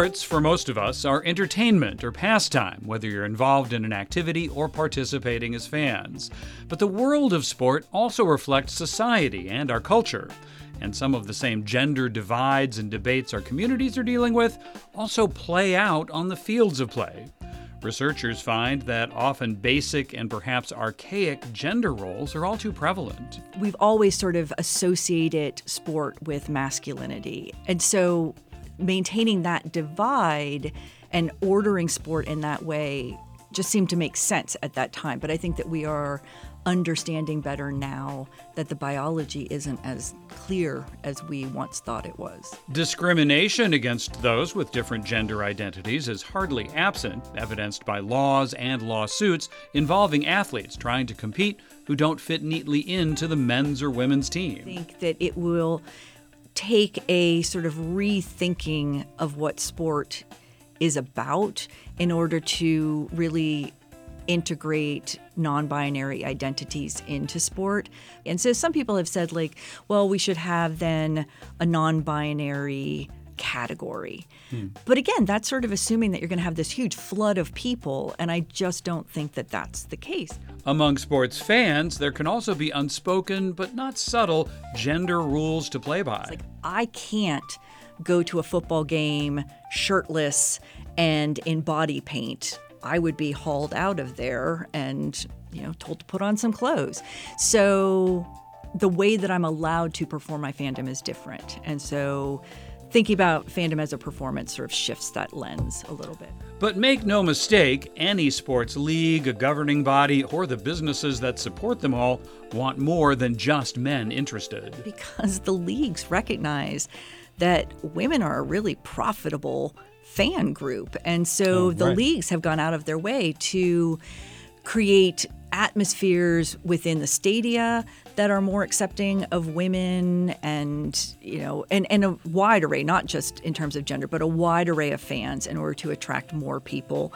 Sports, for most of us, are entertainment or pastime, whether you're involved in an activity or participating as fans. But the world of sport also reflects society and our culture. And some of the same gender divides and debates our communities are dealing with also play out on the fields of play. Researchers find that often basic and perhaps archaic gender roles are all too prevalent. We've always sort of associated sport with masculinity. And so maintaining that divide and ordering sport in that way just seemed to make sense at that time. But I think that we are understanding better now that the biology isn't as clear as we once thought it was. Discrimination against those with different gender identities is hardly absent, evidenced by laws and lawsuits involving athletes trying to compete who don't fit neatly into the men's or women's team. I think that it will take a sort of rethinking of what sport is about in order to really integrate non-binary identities into sport. And so some people have said, like, well, we should have then a non-binary category. But again, that's sort of assuming that you're going to have this huge flood of people, and I just don't think that that's the case. Among sports fans, there can also be unspoken but not subtle gender rules to play by. It's like, I can't go to a football game shirtless and in body paint. I would be hauled out of there and, told to put on some clothes. So the way that I'm allowed to perform my fandom is different. And so thinking about fandom as a performance sort of shifts that lens a little bit. But make no mistake, any sports league, a governing body, or the businesses that support them all want more than just men interested. Because the leagues recognize that women are a really profitable fan group. And so the leagues have gone out of their way to create atmospheres within the stadia that are more accepting of women and a wide array, not just in terms of gender, but a wide array of fans in order to attract more people.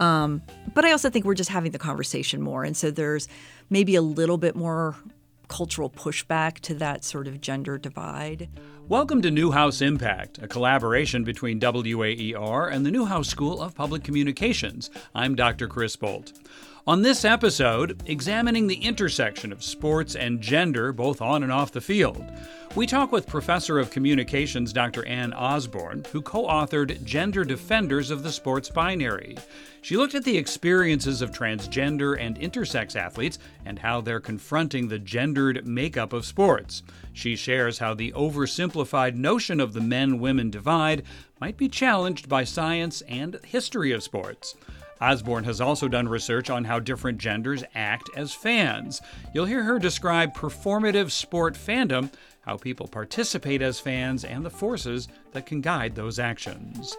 But I also think we're just having the conversation more. And so there's maybe a little bit more cultural pushback to that sort of gender divide. Welcome to Newhouse Impact, a collaboration between WAER and the Newhouse School of Public Communications. I'm Dr. Chris Bolt. On this episode, examining the intersection of sports and gender, both on and off the field, we talk with Professor of Communications Dr. Ann Osborne, who co-authored Gender Defenders of the Sports Binary. She looked at the experiences of transgender and intersex athletes and how they're confronting the gendered makeup of sports. She shares how the oversimplified notion of the men-women divide might be challenged by science and history of sports. Osborne has also done research on how different genders act as fans. You'll hear her describe performative sport fandom, how people participate as fans, and the forces that can guide those actions.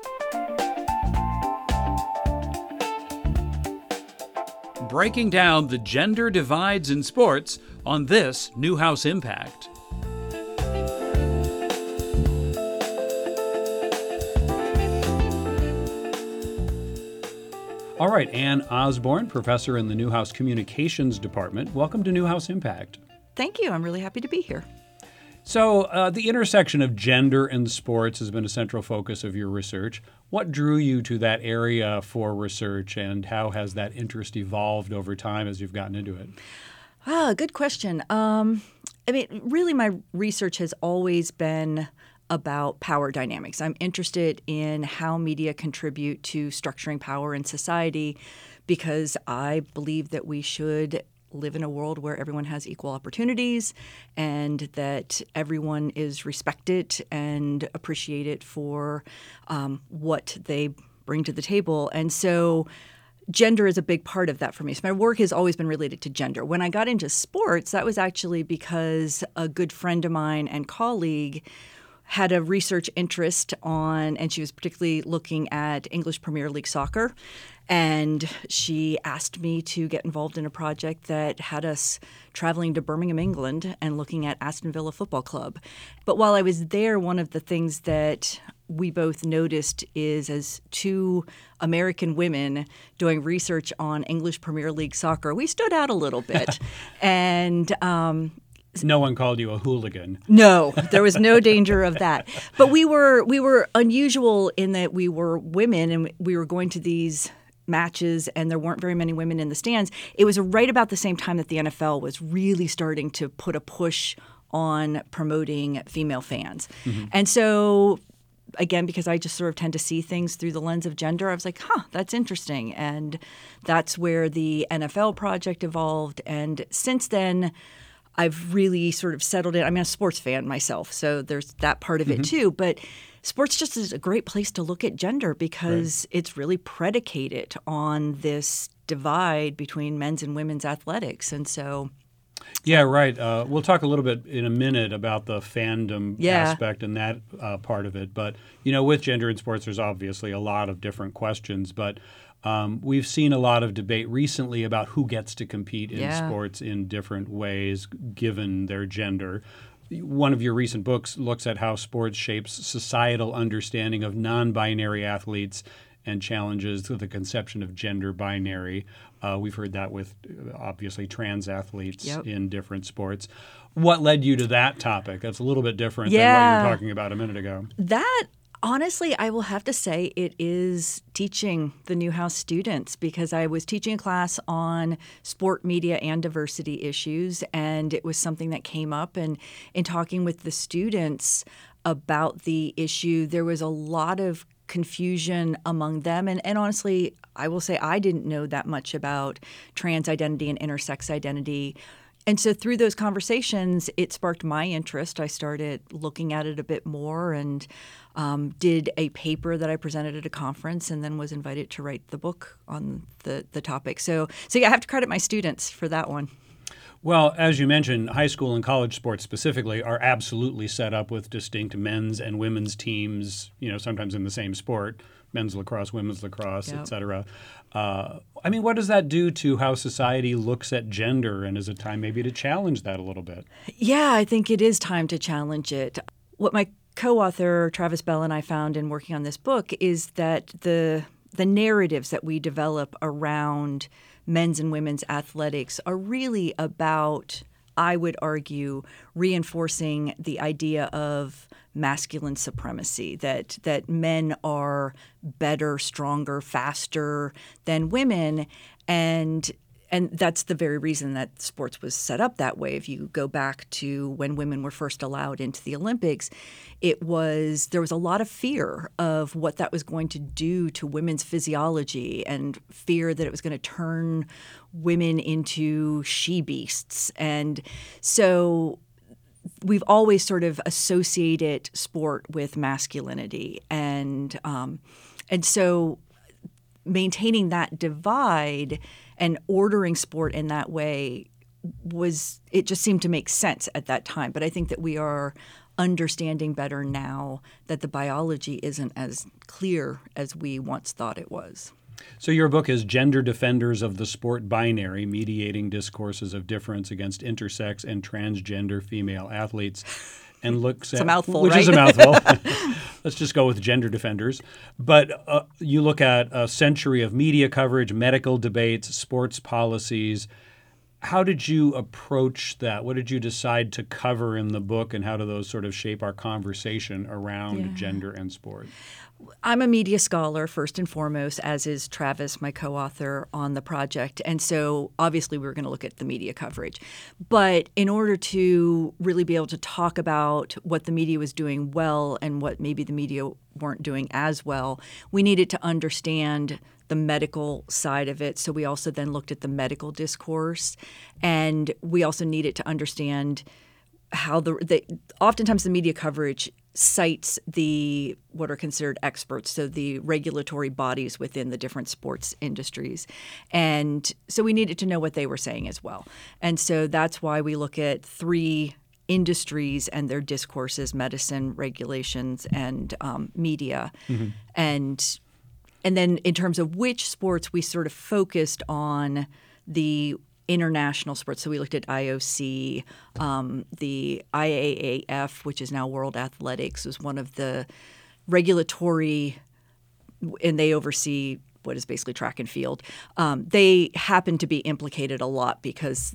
Breaking down the gender divides in sports on this Newhouse Impact. All right, Ann Osborne, professor in the Newhouse Communications Department. Welcome to Newhouse Impact. Thank you. I'm really happy to be here. So the intersection of gender and sports has been a central focus of your research. What drew you to that area for research, and how has that interest evolved over time as you've gotten into it? Good question. Really my research has always been about power dynamics. I'm interested in how media contribute to structuring power in society because I believe that we should live in a world where everyone has equal opportunities and that everyone is respected and appreciated for what they bring to the table. And so gender is a big part of that for me. So my work has always been related to gender. When I got into sports, that was actually because a good friend of mine and colleague had a research interest on, and she was particularly looking at English Premier League soccer. And she asked me to get involved in a project that had us traveling to Birmingham, England, and looking at Aston Villa Football Club. But while I was there, one of the things that we both noticed is as two American women doing research on English Premier League soccer, we stood out a little bit. And No one called you a hooligan. No, there was no danger of that. But we were unusual in that we were women and we were going to these matches and there weren't very many women in the stands. It was right about the same time that the NFL was really starting to put a push on promoting female fans. Mm-hmm. And so again, because I just sort of tend to see things through the lens of gender, I was like, that's interesting. And that's where the NFL project evolved. And since then, I've really sort of settled in. I'm a sports fan myself, so there's that part of it too. But sports just is a great place to look at gender because it's really predicated on this divide between men's and women's athletics. And so yeah, right. We'll talk a little bit in a minute about the fandom aspect and that part of it. But, with gender in sports, there's obviously a lot of different questions. But we've seen a lot of debate recently about who gets to compete in sports in different ways given their gender. One of your recent books looks at how sports shapes societal understanding of non-binary athletes and challenges to the conception of gender binary. We've heard that with, obviously, trans athletes in different sports. What led you to that topic? That's a little bit different than what you were talking about a minute ago. That, honestly, I will have to say it is teaching the Newhouse students because I was teaching a class on sport, media, and diversity issues, and it was something that came up. And in talking with the students about the issue, there was a lot of confusion among them. And honestly, I will say I didn't know that much about trans identity and intersex identity. And so through those conversations, it sparked my interest. I started looking at it a bit more and did a paper that I presented at a conference and then was invited to write the book on the topic. So yeah, I have to credit my students for that one. Well, as you mentioned, high school and college sports specifically are absolutely set up with distinct men's and women's teams, sometimes in the same sport, men's lacrosse, women's lacrosse, et cetera. What does that do to how society looks at gender? And is it time maybe to challenge that a little bit? Yeah, I think it is time to challenge it. What my co-author, Travis Bell, and I found in working on this book is that the narratives that we develop around men's and women's athletics are really about, I would argue, reinforcing the idea of masculine supremacy, that men are better, stronger, faster than women. And that's the very reason that sports was set up that way. If you go back to when women were first allowed into the Olympics, there was a lot of fear of what that was going to do to women's physiology and fear that it was going to turn women into she-beasts. And so we've always sort of associated sport with masculinity. And so maintaining that divide and ordering sport in that way it just seemed to make sense at that time. But I think that we are understanding better now that the biology isn't as clear as we once thought it was. So your book is Gender Defenders of the Sport Binary, Mediating Discourses of Difference Against Intersex and Transgender Female Athletes. And looks it's a mouthful, which right? is a mouthful. Let's just go with gender defenders. But you look at a century of media coverage, medical debates, sports policies. How did you approach that? What did you decide to cover in the book, and how do those sort of shape our conversation around gender and sport? I'm a media scholar first and foremost, as is Travis, my co-author on the project. And so obviously we were going to look at the media coverage. But in order to really be able to talk about what the media was doing well and what maybe the media weren't doing as well, we needed to understand the medical side of it. So we also then looked at the medical discourse. And we also needed to understand how oftentimes the media coverage cites what are considered experts, so the regulatory bodies within the different sports industries. And so we needed to know what they were saying as well. And so that's why we look at 3 industries and their discourses: medicine, regulations, and media. Mm-hmm. And then in terms of which sports, we sort of focused on the international sports. So we looked at IOC, the IAAF, which is now World Athletics, was one of the regulatory, and they oversee what is basically track and field. They happen to be implicated a lot because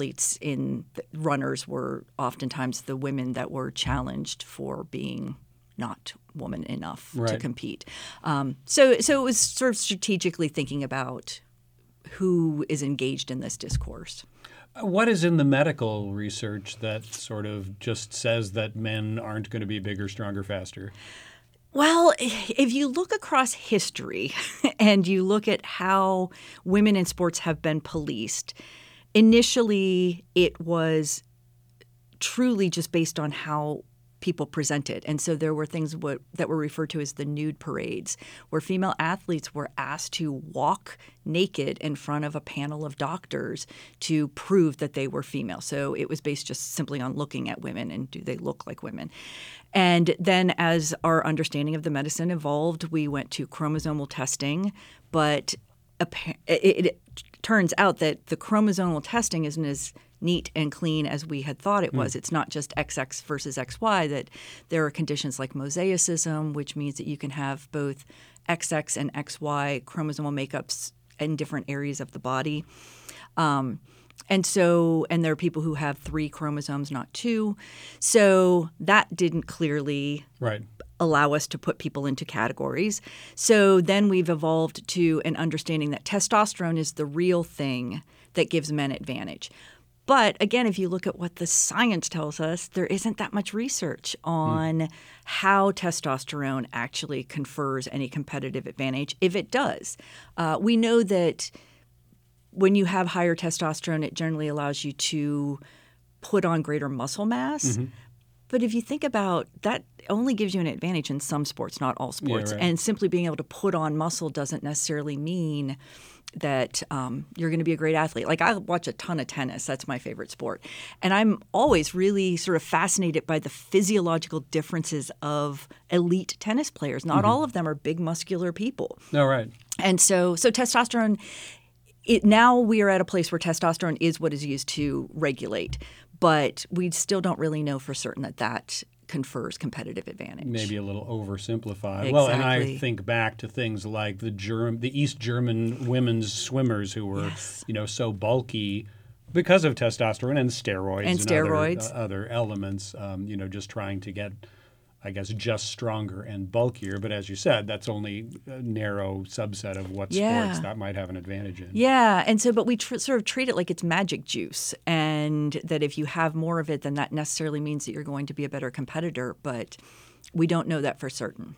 runners were oftentimes the women that were challenged for being not woman enough to compete. So it was sort of strategically thinking about who is engaged in this discourse. What is in the medical research that sort of just says that men aren't going to be bigger, stronger, faster? Well, if you look across history and you look at how women in sports have been policed, initially it was truly just based on how people presented. And so there were things that were referred to as the nude parades, where female athletes were asked to walk naked in front of a panel of doctors to prove that they were female. So it was based just simply on looking at women and do they look like women. And then as our understanding of the medicine evolved, we went to chromosomal testing, but it turns out that the chromosomal testing isn't as neat and clean as we had thought it was. It's not just XX versus XY, that there are conditions like mosaicism, which means that you can have both XX and XY chromosomal makeups in different areas of the body. And there are people who have 3 chromosomes, not 2. So that didn't clearly allow us to put people into categories. So then we've evolved to an understanding that testosterone is the real thing that gives men advantage. But again, if you look at what the science tells us, there isn't that much research on how testosterone actually confers any competitive advantage, if it does. We know that when you have higher testosterone, it generally allows you to put on greater muscle mass. But if you think about that, only gives you an advantage in some sports, not all sports. And simply being able to put on muscle doesn't necessarily mean that you're going to be a great athlete. Like, I watch a ton of tennis. That's my favorite sport. And I'm always really sort of fascinated by the physiological differences of elite tennis players. Not all of them are big, muscular people. And so testosterone, now we are at a place where testosterone is what is used to regulate. But we still don't really know for certain that confers competitive advantage. Maybe a little oversimplified. Exactly. Well, and I think back to things like the East German women's swimmers who were, so bulky because of testosterone and steroids. Other elements, just trying to get, I guess, just stronger and bulkier. But as you said, that's only a narrow subset of what sports that might have an advantage in. Yeah. And so, but we sort of treat it like it's magic juice, and that if you have more of it, then that necessarily means that you're going to be a better competitor. But we don't know that for certain.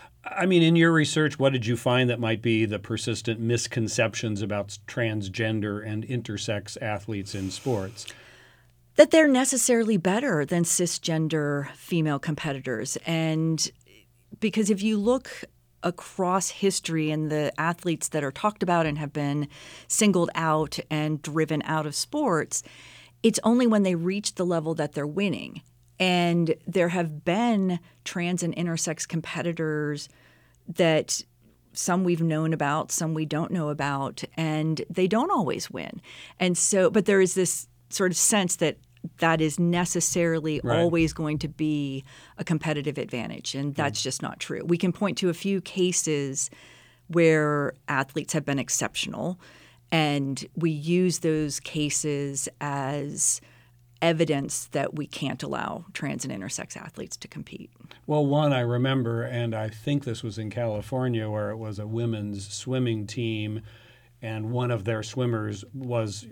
I mean, in your research, what did you find that might be the persistent misconceptions about transgender and intersex athletes in sports? That they're necessarily better than cisgender female competitors. And because if you look across history and the athletes that are talked about and have been singled out and driven out of sports, it's only when they reach the level that they're winning. And there have been trans and intersex competitors that some we've known about, some we don't know about, and they don't always win. And so, but there is this sort of sense that is necessarily always going to be a competitive advantage, and that's just not true. We can point to a few cases where athletes have been exceptional, and we use those cases as evidence that we can't allow trans and intersex athletes to compete. Well, one I remember, and I think this was in California, where it was a women's swimming team, and one of their swimmers was,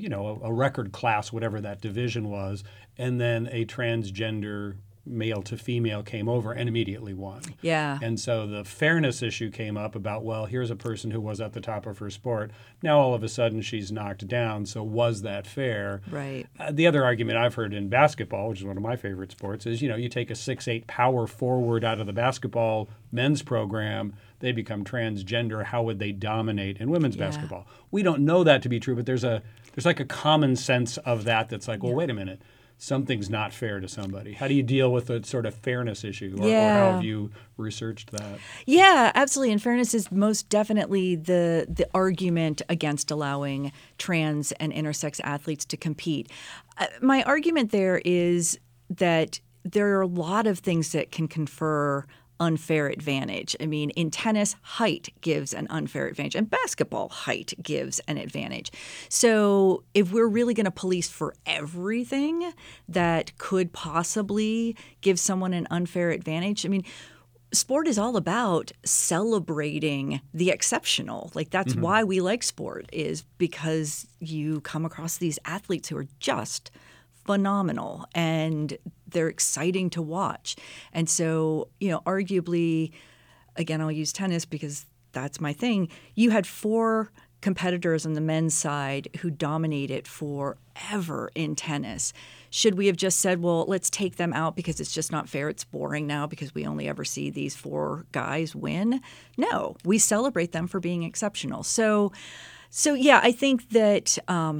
a record class, whatever that division was, and then a transgender male to female came over and immediately won. Yeah. And so the fairness issue came up about, well, here's a person who was at the top of her sport. Now all of a sudden she's knocked down. So was that fair? Right. The other argument I've heard in basketball, which is one of my favorite sports, is, you take a 6'8" power forward out of the basketball men's program, they become transgender. How would they dominate in women's basketball? We don't know that to be true, but there's like a common sense of that that's like, well, wait a minute. Something's not fair to somebody. How do you deal with a sort of fairness issue, or how have you researched that? Yeah, absolutely. And fairness is most definitely the argument against allowing trans and intersex athletes to compete. My argument there is that there are a lot of things that can confer unfair advantage. I mean, in tennis, height gives an unfair advantage, and basketball, height gives an advantage. So if we're really going to police for everything that could possibly give someone an unfair advantage, I mean, sport is all about celebrating the exceptional. Like, that's why we like sport, is because you come across these athletes who are just phenomenal and they're exciting to watch. And so, arguably, again, I'll use tennis because that's my thing. You had 4 competitors on the men's side who dominated forever in tennis. Should we have just said, well, let's take them out because it's just not fair, it's boring now because we only ever see these 4 guys win? No, we celebrate them for being exceptional. So yeah, I think that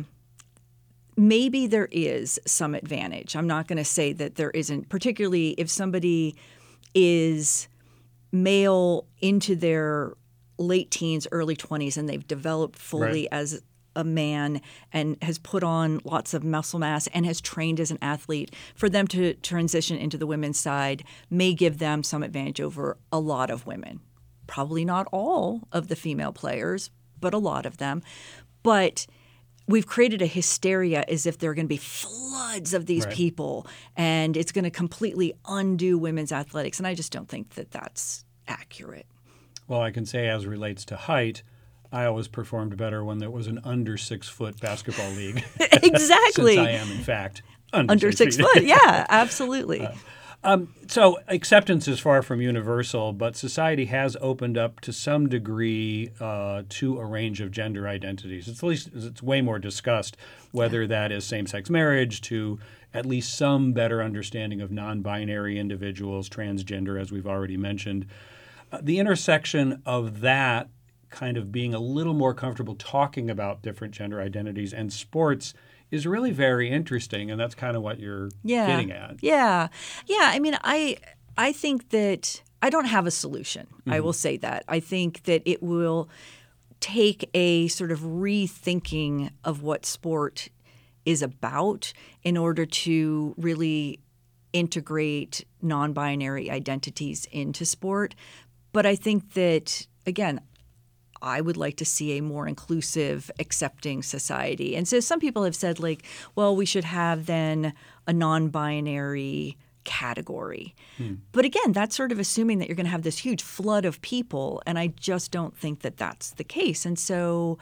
maybe there is some advantage. I'm not going to say that there isn't, particularly if somebody is male into their late teens, early 20s, and they've developed fully as a man and has put on lots of muscle mass and has trained as an athlete. For them to transition into the women's side may give them some advantage over a lot of women. Probably not all of the female players, but a lot of them. But we've created a hysteria as if there are going to be floods of these people and it's going to completely undo women's athletics. And I just don't think that that's accurate. Well, I can say as relates to height, I always performed better when there was an under 6 foot basketball league. Exactly. Since I am, in fact, under 6 feet. foot. Yeah, absolutely. So acceptance is far from universal, but society has opened up to some degree to a range of gender identities. It's way more discussed, whether that is same-sex marriage to at least some better understanding of non-binary individuals, transgender, as we've already mentioned. The intersection of that kind of being a little more comfortable talking about different gender identities and sports is really very interesting, and that's kind of what you're getting at. Yeah. I mean, I think that I don't have a solution. I will say that. I think that it will take a sort of rethinking of what sport is about in order to really integrate non-binary identities into sport. But I think that, again, I would like to see a more inclusive, accepting society. And so some people have said, like, well, we should have then a non-binary category. But again, that's sort of assuming that you're going to have this huge flood of people, and I just don't think that that's the case. And so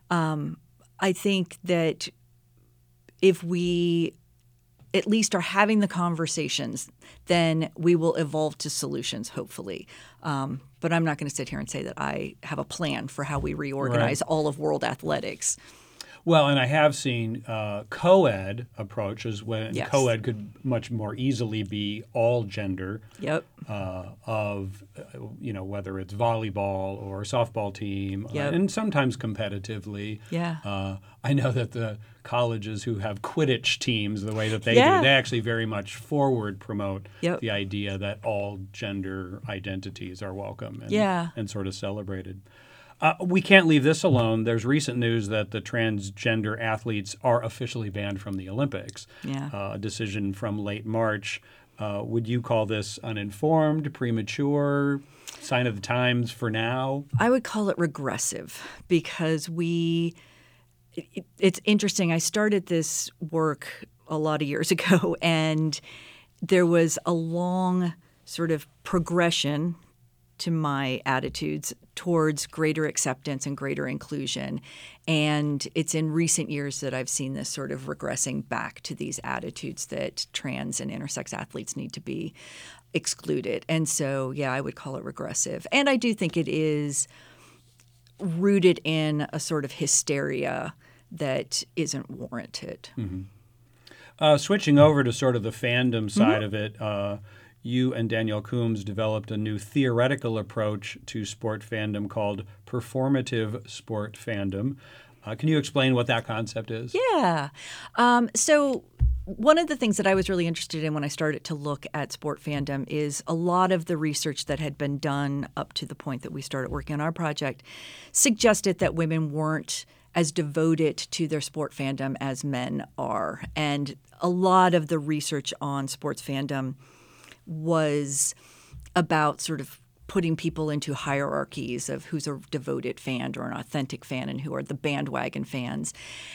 I think that if we at least are having the conversations, then we will evolve to solutions, hopefully. But I'm not going to sit here and say that I have a plan for how we reorganize all of world athletics. Well, and I have seen co-ed approaches when co-ed could much more easily be all gender of, whether it's volleyball or softball team, and sometimes competitively. I know that the colleges who have Quidditch teams, the way that they do, they actually very much forward promote the idea that all gender identities are welcome and sort of celebrated. We can't leave this alone. There's recent news that the transgender athletes are officially banned from the Olympics. A decision from late March. Would you call this uninformed, premature, sign of the times for now? I would call it regressive because it's interesting. I started this work a lot of years ago, and there was a long sort of progression to my attitudes towards greater acceptance and greater inclusion. And it's in recent years that I've seen this sort of regressing back to these attitudes that trans and intersex athletes need to be excluded. And so, I would call it regressive. And I do think it is rooted in a sort of hysteria that isn't warranted. Switching over to sort of the fandom side of it, you and Danielle Coombs developed a new theoretical approach to sport fandom called performative sport fandom. Can you explain what that concept is? So one of the things that I was really interested in when I started to look at sport fandom is a lot of the research that had been done up to the point that we started working on our project suggested that women weren't as devoted to their sport fandom as men are. And a lot of the research on sports fandom was about sort of putting people into hierarchies of who's a devoted fan or an authentic fan and who are the bandwagon fans.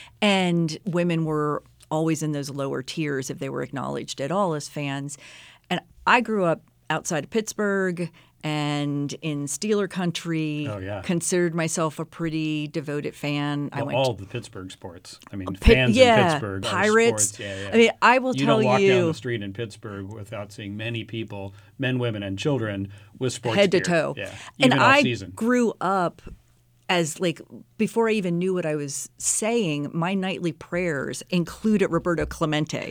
And women were always in those lower tiers if they were acknowledged at all as fans. And I grew up outside of Pittsburgh and in Steeler country. Oh, yeah. Considered myself a pretty devoted fan. Well, I went all the Pittsburgh sports. I mean, fans in Pittsburgh Pirates. Are sports. Yeah. I mean, I will you tell don't walk you, down the street in Pittsburgh without seeing many people, men, women, and children, with sports head gear. to toe. Yeah, and even off I season. grew up as like before I even knew what I was saying, my nightly prayers included Roberto Clemente.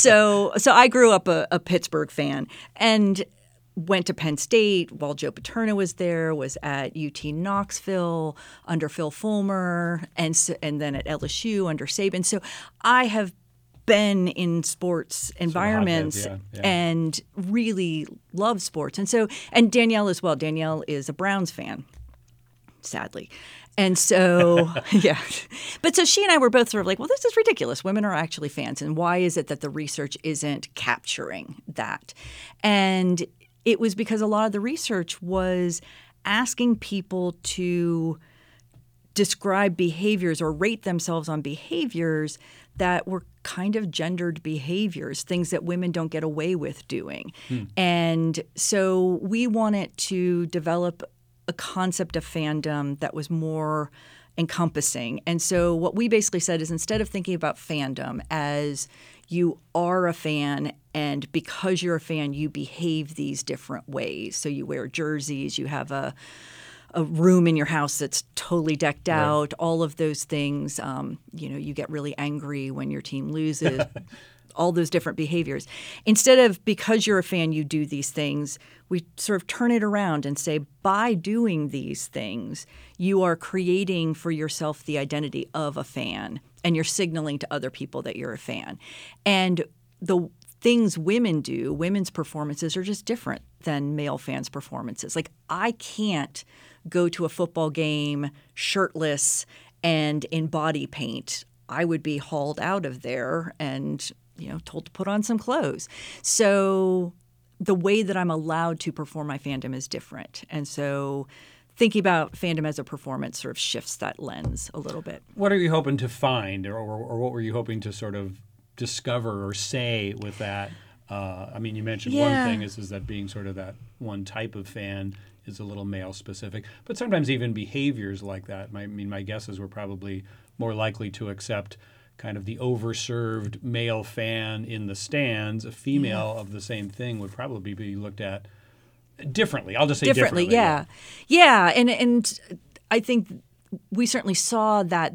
So I grew up a Pittsburgh fan and went to Penn State while Joe Paterno was there, was at UT Knoxville under Phil Fulmer, and then at LSU under Saban. So I have been in sports environments and really love sports. And Danielle as well. Danielle is a Browns fan, sadly. And so, yeah. But so she and I were both sort of like, well, this is ridiculous. Women are actually fans. And why is it that the research isn't capturing that? And it was because a lot of the research was asking people to describe behaviors or rate themselves on behaviors that were kind of gendered behaviors, things that women don't get away with doing. And so we wanted to develop a concept of fandom that was more encompassing. And so what we basically said is instead of thinking about fandom as you are a fan and because you're a fan, you behave these different ways. So you wear jerseys, you have a room in your house that's totally decked out, all of those things. You get really angry when your team loses, all those different behaviors. Instead of because you're a fan, you do these things, we sort of turn it around and say by doing these things, you are creating for yourself the identity of a fan and you're signaling to other people that you're a fan. And the things women do, women's performances are just different than male fans' performances. Like I can't go to a football game shirtless and in body paint. I would be hauled out of there and told to put on some clothes. So the way that I'm allowed to perform my fandom is different. And so thinking about fandom as a performance sort of shifts that lens a little bit. What are you hoping to find or what were you hoping to sort of discover or say with that? You mentioned one thing is that being sort of that one type of fan is a little male specific, but sometimes even behaviors like that. My guess is we're probably more likely to accept kind of the overserved male fan in the stands. A female of the same thing would probably be looked at differently. I'll just say differently. Yeah. And I think we certainly saw that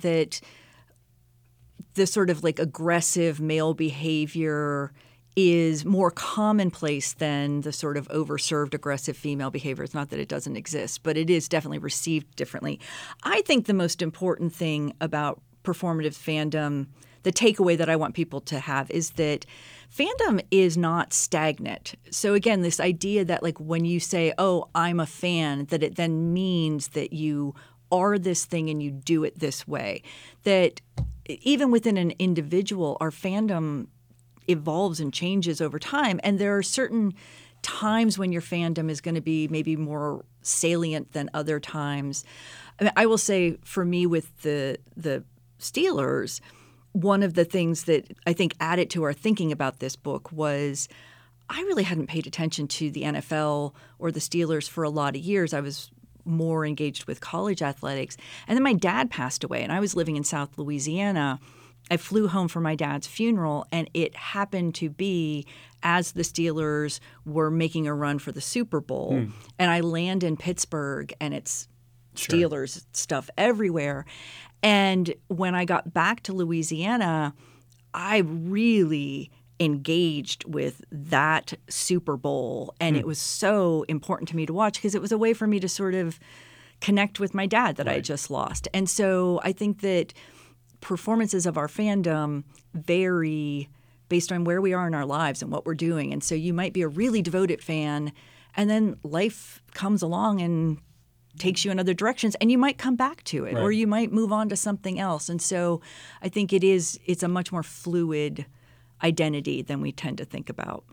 the sort of like aggressive male behavior is more commonplace than the sort of overserved aggressive female behavior. It's not that it doesn't exist, but it is definitely received differently. I think the most important thing about performative fandom, the takeaway that I want people to have is that fandom is not stagnant. So again, this idea that like when you say, oh, I'm a fan, that it then means that you are this thing and you do it this way. That even within an individual, our fandom evolves and changes over time. And there are certain times when your fandom is going to be maybe more salient than other times. I will say for me with the Steelers, one of the things that I think added to our thinking about this book was I really hadn't paid attention to the NFL or the Steelers for a lot of years. I was more engaged with college athletics. And then my dad passed away, and I was living in South Louisiana. I flew home for my dad's funeral, and it happened to be as the Steelers were making a run for the Super Bowl. And I land in Pittsburgh, and it's Steelers stuff everywhere. And when I got back to Louisiana, I really engaged with that Super Bowl. And it was so important to me to watch because it was a way for me to sort of connect with my dad that I just lost. And so I think that performances of our fandom vary based on where we are in our lives and what we're doing. And so you might be a really devoted fan, and then life comes along and takes you in other directions, and you might come back to it, or you might move on to something else. And so I think it's a much more fluid identity than we tend to think about.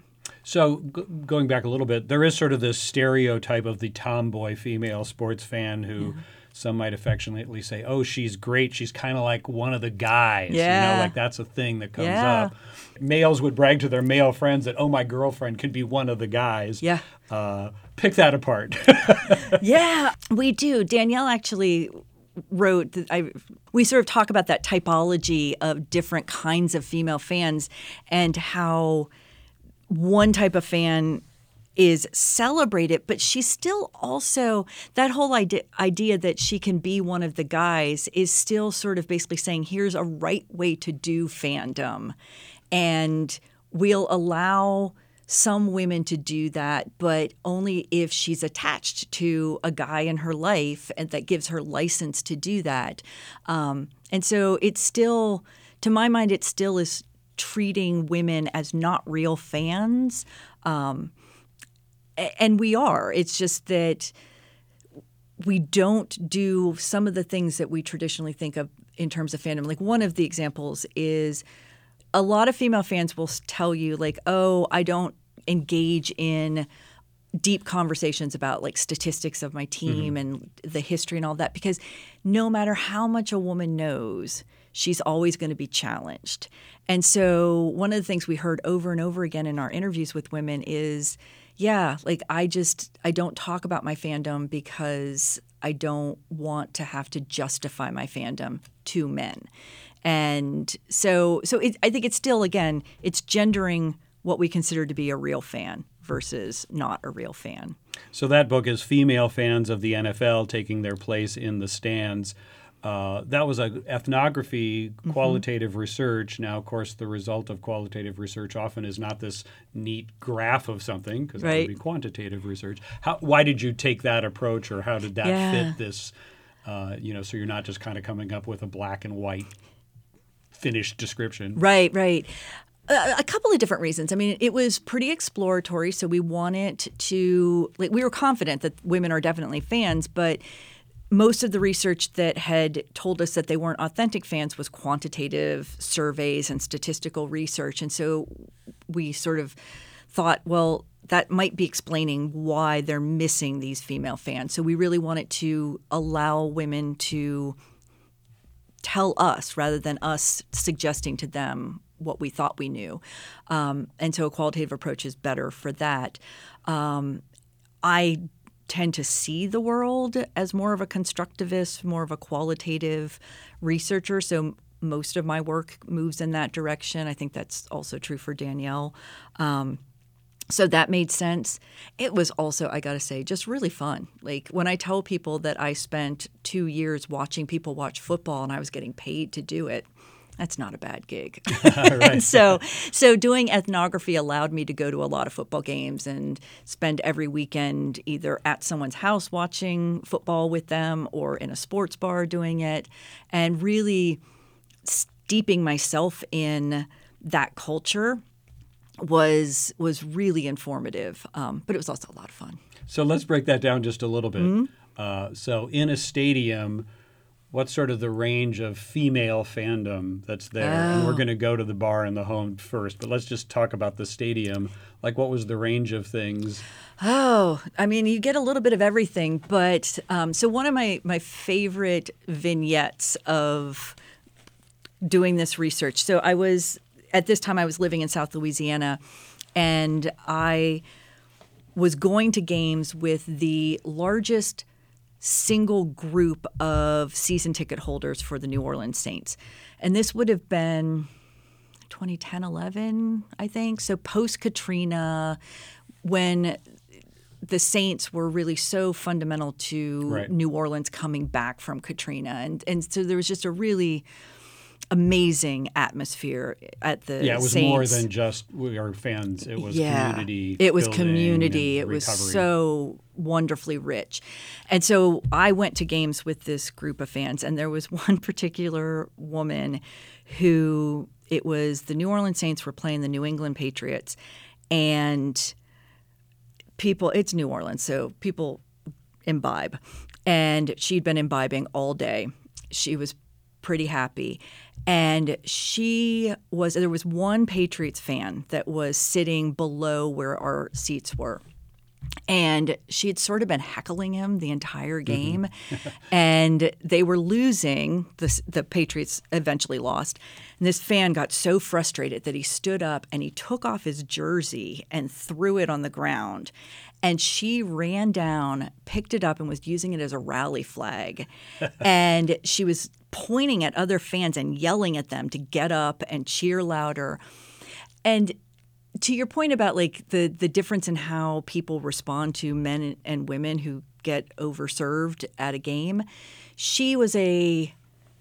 So going back a little bit, there is sort of this stereotype of the tomboy female sports fan who some might affectionately say, oh, she's great. She's kind of like one of the guys. Yeah. Like that's a thing that comes up. Males would brag to their male friends that, oh, my girlfriend could be one of the guys. Yeah. Pick that apart. Yeah, we do. Danielle actually wrote, we sort of talk about that typology of different kinds of female fans and how one type of fan is celebrated, but she's still also, that whole idea that she can be one of the guys is still sort of basically saying, here's a right way to do fandom. And we'll allow some women to do that, but only if she's attached to a guy in her life and that gives her license to do that. And so it's still, to my mind, it still is treating women as not real fans. And we are. It's just that we don't do some of the things that we traditionally think of in terms of fandom. Like one of the examples is a lot of female fans will tell you like, oh, I don't engage in deep conversations about like statistics of my team and the history and all that, because no matter how much a woman knows, she's always going to be challenged. And so one of the things we heard over and over again in our interviews with women is, yeah, like I don't talk about my fandom because I don't want to have to justify my fandom to men. And so I think it's still, again, it's gendering what we consider to be a real fan versus not a real fan. So that book is Female Fans of the NFL Taking Their Place in the Stands. That was an ethnography, qualitative research. Now, of course, the result of qualitative research often is not this neat graph of something, because that would be quantitative research. Why did you take that approach, or how did that fit this, so you're not just kind of coming up with a black and white finished description? Right. A couple of different reasons. I mean, it was pretty exploratory, so we wanted to, we were confident that women are definitely fans, but most of the research that had told us that they weren't authentic fans was quantitative surveys and statistical research. And so we sort of thought, well, that might be explaining why they're missing these female fans. So we really wanted to allow women to tell us rather than us suggesting to them what we thought we knew. And so a qualitative approach is better for that. I tend to see the world as more of a constructivist, more of a qualitative researcher. So most of my work moves in that direction. I think that's also true for Danielle. So that made sense. It was also, I got to say, just really fun. Like when I tell people that I spent 2 years watching people watch football and I was getting paid to do it, that's not a bad gig. And so doing ethnography allowed me to go to a lot of football games and spend every weekend either at someone's house watching football with them or in a sports bar doing it, and really steeping myself in that culture was really informative. But it was also a lot of fun. So let's break that down just a little bit. So in a stadium, what's sort of the range of female fandom that's there? And we're going to go to the bar and the home first, but let's just talk about the stadium. Like, what was the range of things? Oh, I mean, you get a little bit of everything. But so one of my favorite vignettes of doing this research. So at this time I was living in South Louisiana, and I was going to games with the largest single group of season ticket holders for the New Orleans Saints. And this would have been 2010, 11, I think. So post-Katrina, when the Saints were really so fundamental to New Orleans coming back from Katrina. And so there was just a really amazing atmosphere at the Saints. Yeah, it was more than just we are fans. It was community. It was community. It was so wonderfully rich. And so I went to games with this group of fans, and there was one particular woman who, it was the New Orleans Saints were playing the New England Patriots, and it's New Orleans, so people imbibe. And she'd been imbibing all day. She was pretty happy. And there was one Patriots fan that was sitting below where our seats were. And she had sort of been heckling him the entire game. And they were losing. The Patriots eventually lost. And this fan got so frustrated that he stood up and he took off his jersey and threw it on the ground. And she ran down, picked it up, and was using it as a rally flag. And she was pointing at other fans and yelling at them to get up and cheer louder. And to your point about like the difference in how people respond to men and women who get overserved at a game, she was a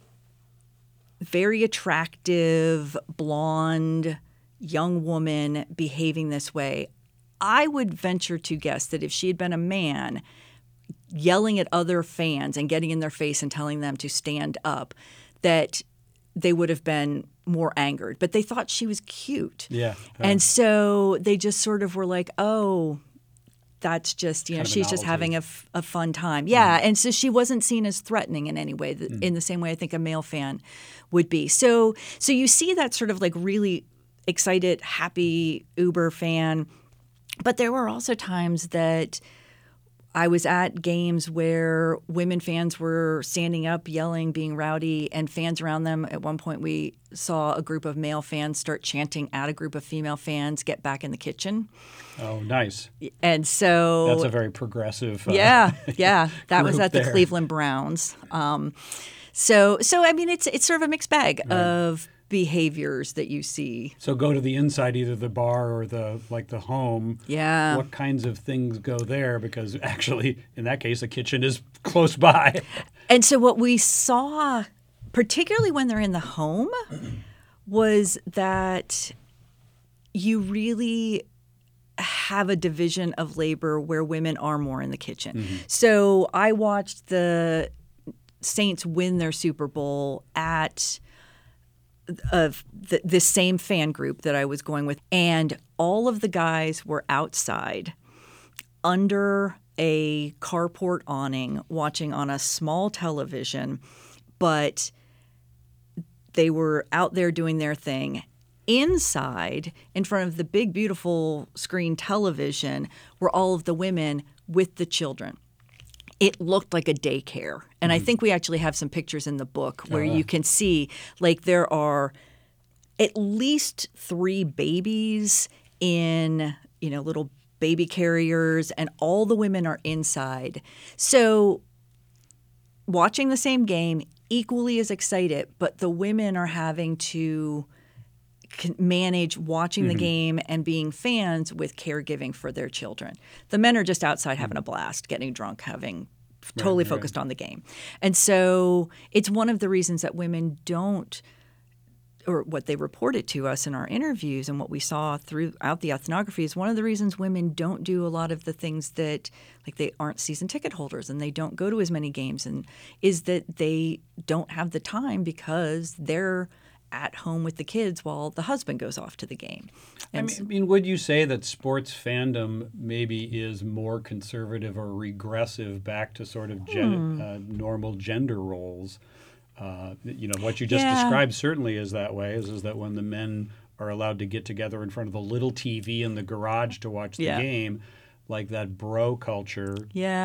very attractive, blonde, young woman behaving this way. I would venture to guess that if she had been a man yelling at other fans and getting in their face and telling them to stand up, that they would have been more angered. But they thought she was cute. Yeah. And so they just sort of were like, oh, that's just, Kind of a she's just novelty. having a fun time. Yeah. And so she wasn't seen as threatening in any way, in the same way I think a male fan would be. So you see that sort of like really excited, happy Uber fan. But there were also times that I was at games where women fans were standing up, yelling, being rowdy, and fans around them. At one point, we saw a group of male fans start chanting at a group of female fans, "Get back in the kitchen." Oh, nice. And so That's a very progressive. yeah, that was group at the there. Cleveland Browns. So I mean, it's sort of a mixed bag of behaviors that you see. So go to the inside, either the bar or the home. Yeah. What kinds of things go there? Because actually, in that case, the kitchen is close by. And so what we saw, particularly when they're in the home, was that you really have a division of labor where women are more in the kitchen. So I watched the Saints win their Super Bowl at this same fan group that I was going with, and all of the guys were outside under a carport awning watching on a small television, but they were out there doing their thing. Inside, in front of the big, beautiful screen television, were all of the women with the children. It looked like a daycare. And I think we actually have some pictures in the book where you can see, like, there are at least 3 babies in, little baby carriers, and all the women are inside. So watching the same game, equally as excited, but the women are having to manage watching the game and being fans with caregiving for their children. The men are just outside having a blast, getting drunk, totally focused on the game. And so it's one of the reasons that women don't, or what they reported to us in our interviews and what we saw throughout the ethnography, is one of the reasons women don't do a lot of the things that, like, they aren't season ticket holders and they don't go to as many games, and is that they don't have the time because they're at home with the kids while the husband goes off to the game. And I mean, would you say that sports fandom maybe is more conservative or regressive back to sort of normal gender roles? What you just described certainly is that way, is that when the men are allowed to get together in front of the little TV in the garage to watch the game, like that bro culture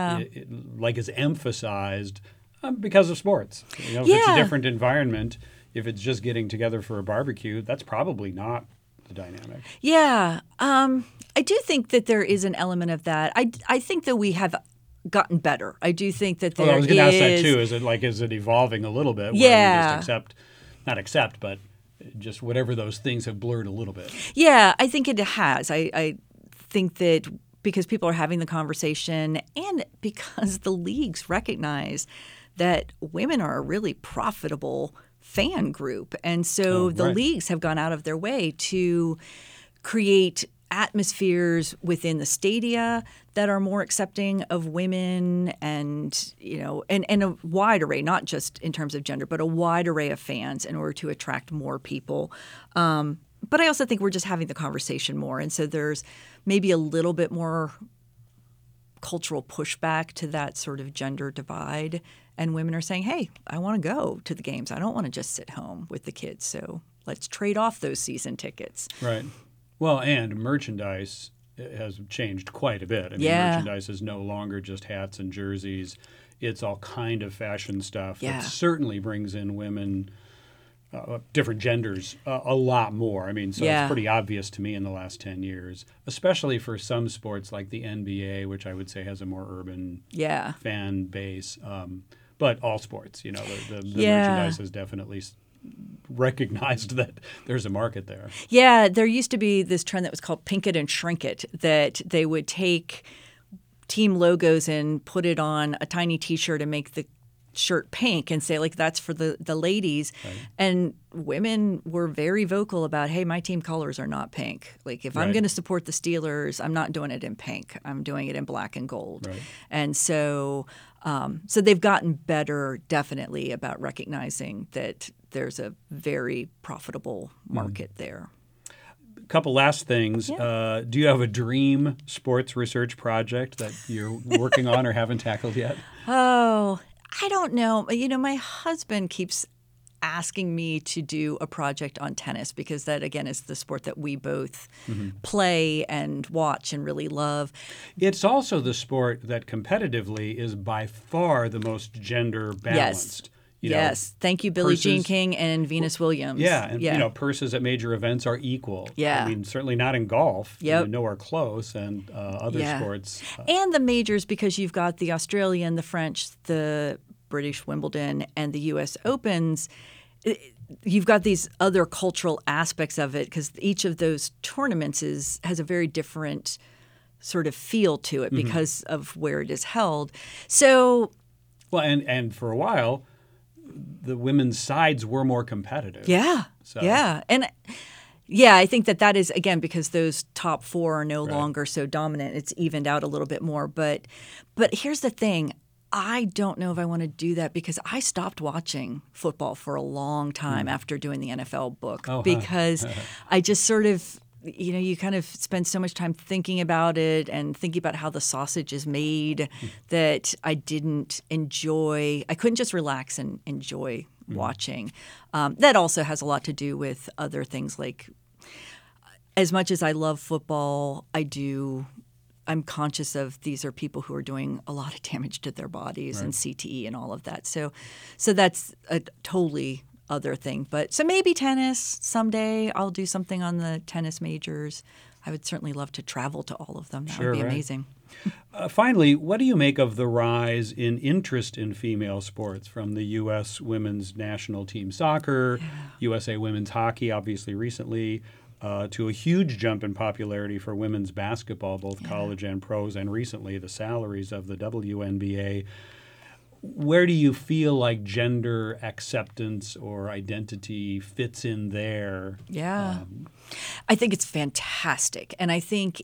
is emphasized because of sports. If it's a different environment, if it's just getting together for a barbecue, that's probably not the dynamic. Yeah. I do think that there is an element of that. I think that we have gotten better. I do think that there I was going to ask that too. Is it evolving a little bit? Where we just not accept, but just whatever those things have blurred a little bit. Yeah, I think it has. I think that because people are having the conversation and because the leagues recognize that women are a really profitable fan group. And so the leagues have gone out of their way to create atmospheres within the stadia that are more accepting of women and, and a wide array, not just in terms of gender, but a wide array of fans in order to attract more people. But I also think we're just having the conversation more. And so there's maybe a little bit more cultural pushback to that sort of gender divide And women are saying, hey, I want to go to the games. I don't want to just sit home with the kids. So let's trade off those season tickets. Right. Well, and merchandise has changed quite a bit. I mean, merchandise is no longer just hats and jerseys. It's all kind of fashion stuff that certainly brings in women, different genders, a lot more. I mean, so it's pretty obvious to me in the last 10 years, especially for some sports like the NBA, which I would say has a more urban fan base. But all sports, the merchandise has definitely recognized that there's a market there. Yeah, there used to be this trend that was called Pink It and Shrink It, that they would take team logos and put it on a tiny T-shirt and make the shirt pink and say, like, that's for the ladies. Right. And women were very vocal about, hey, my team colors are not pink. Like, if I'm going to support the Steelers, I'm not doing it in pink. I'm doing it in black and gold. Right. And so they've gotten better, definitely, about recognizing that there's a very profitable market there. Couple last things. Do you have a dream sports research project that you're working on or haven't tackled yet? Oh, I don't know. My husband keeps asking me to do a project on tennis because that, again, is the sport that we both play and watch and really love. It's also the sport that competitively is by far the most gender balanced. Yes. Thank you, Billie Jean King and Venus Williams. Yeah. And, purses at major events are equal. Yeah. I mean, certainly not in golf. Yep. Nowhere close. And other sports. And the majors, because you've got the Australian, the French, the British Wimbledon, and the U.S. Opens. You've got these other cultural aspects of it because each of those tournaments has a very different sort of feel to it because of where it is held. So. Well, and for a while, the women's sides were more competitive. Yeah. So. Yeah. And I think that is, again, because those top four are no longer so dominant. It's evened out a little bit more. But here's the thing. I don't know if I want to do that because I stopped watching football for a long time after doing the NFL book because I just sort of you kind of spend so much time thinking about it and thinking about how the sausage is made that I didn't enjoy. I couldn't just relax and enjoy watching. That also has a lot to do with other things like as much as I love football, I'm conscious of these are people who are doing a lot of damage to their bodies and CTE and all of that. So that's a totally other thing. But so maybe tennis someday. I'll do something on the tennis majors. I would certainly love to travel to all of them. That would be amazing. Finally, what do you make of the rise in interest in female sports from the U.S. women's national team soccer, USA women's hockey, obviously recently, to a huge jump in popularity for women's basketball, both college and pros, and recently the salaries of the WNBA. Where do you feel like gender acceptance or identity fits in there? Yeah. I think it's fantastic. And I think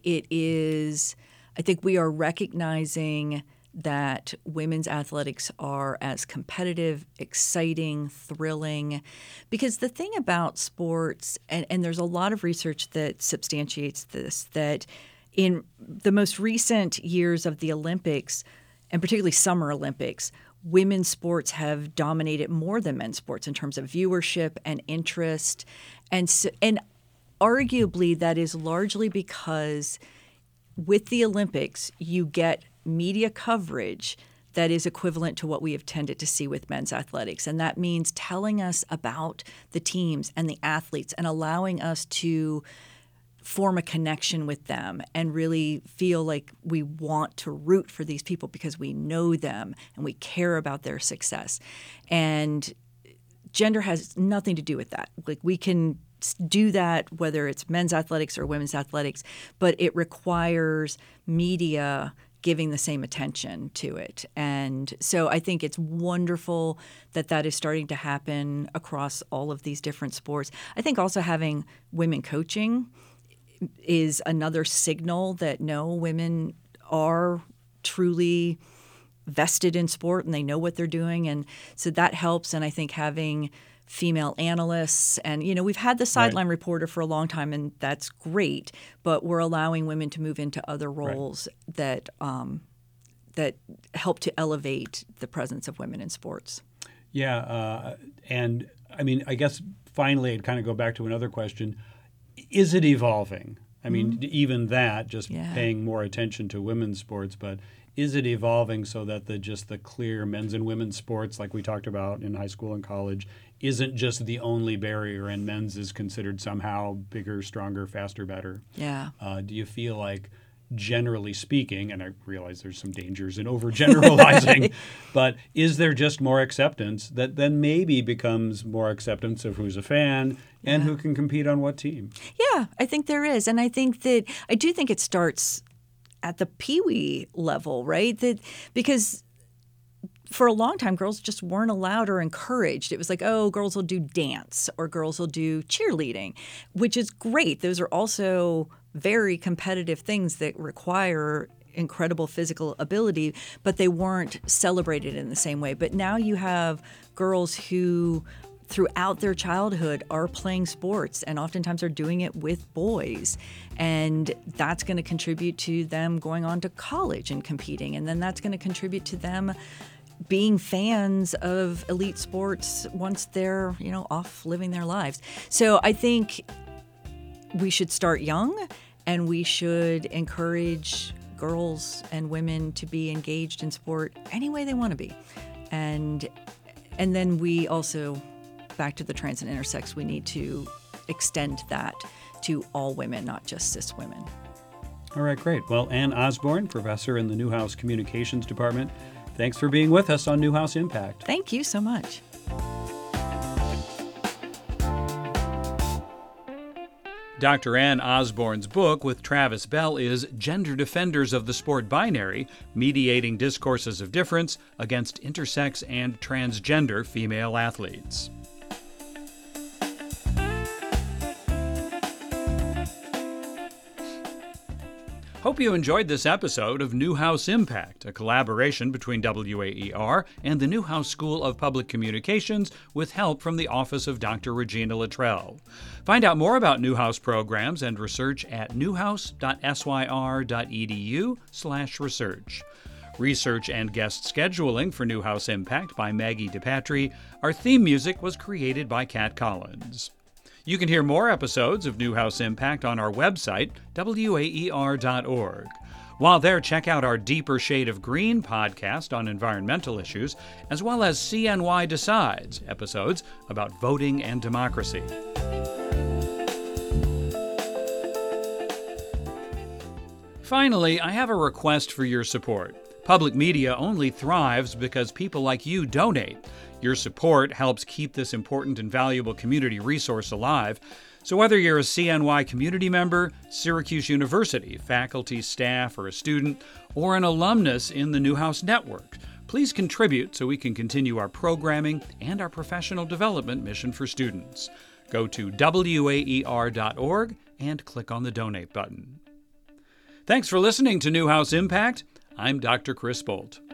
we are recognizing that women's athletics are as competitive, exciting, thrilling. Because the thing about sports, and there's a lot of research that substantiates this, that in the most recent years of the Olympics, and particularly Summer Olympics, women's sports have dominated more than men's sports in terms of viewership and interest. And arguably that is largely because with the Olympics, you get media coverage that is equivalent to what we have tended to see with men's athletics. And that means telling us about the teams and the athletes and allowing us to form a connection with them and really feel like we want to root for these people because we know them and we care about their success. And gender has nothing to do with that. Like, we can do that whether it's men's athletics or women's athletics, but it requires media giving the same attention to it. And so I think it's wonderful that is starting to happen across all of these different sports. I think also having women coaching is another signal that women are truly vested in sport and they know what they're doing. And so that helps. And I think having female analysts and, we've had the sideline reporter for a long time and that's great, but we're allowing women to move into other roles that that help to elevate the presence of women in sports. Yeah, and I mean, I guess finally I'd kind of go back to another question. Is it evolving? I mean, even that, just paying more attention to women's sports, but is it evolving so that the clear men's and women's sports, like we talked about in high school and college, isn't just the only barrier, and men's is considered somehow bigger, stronger, faster, better? Yeah. Do you feel like, generally speaking, and I realize there's some dangers in overgeneralizing, but is there just more acceptance that then maybe becomes more acceptance of who's a fan and who can compete on what team? Yeah, I think there is. And I do think it starts at the peewee level, right? Because for a long time, girls just weren't allowed or encouraged. It was like, oh, girls will do dance or girls will do cheerleading, which is great. Those are also very competitive things that require incredible physical ability, but they weren't celebrated in the same way. But now you have girls who throughout their childhood are playing sports and oftentimes are doing it with boys. And that's going to contribute to them going on to college and competing. And then that's going to contribute to them being fans of elite sports once they're, off living their lives. So I think we should start young, and we should encourage girls and women to be engaged in sport any way they want to be. And then we also, back to the trans and intersex, we need to extend that to all women, not just cis women. All right, great. Well, Ann Osborne, professor in the Newhouse Communications Department, thanks for being with us on Newhouse Impact. Thank you so much. Dr. Ann Osborne's book with Travis Bell is Gender Defenders of the Sport Binary, Mediating Discourses of Difference Against Intersex and Transgender Female Athletes. Hope you enjoyed this episode of Newhouse Impact, a collaboration between WAER and the Newhouse School of Public Communications with help from the Office of Dr. Regina Luttrell. Find out more about Newhouse programs and research at newhouse.syr.edu/research. Research and guest scheduling for Newhouse Impact by Maggie DePatry. Our theme music was created by Kat Collins. You can hear more episodes of Newhouse Impact on our website, waer.org. While there, check out our Deeper Shade of Green podcast on environmental issues, as well as CNY Decides, episodes about voting and democracy. Finally, I have a request for your support. Public media only thrives because people like you donate. Your support helps keep this important and valuable community resource alive. So whether you're a CNY community member, Syracuse University, faculty, staff, or a student, or an alumnus in the Newhouse Network, please contribute so we can continue our programming and our professional development mission for students. Go to waer.org and click on the Donate button. Thanks for listening to Newhouse Impact. I'm Dr. Chris Bolt.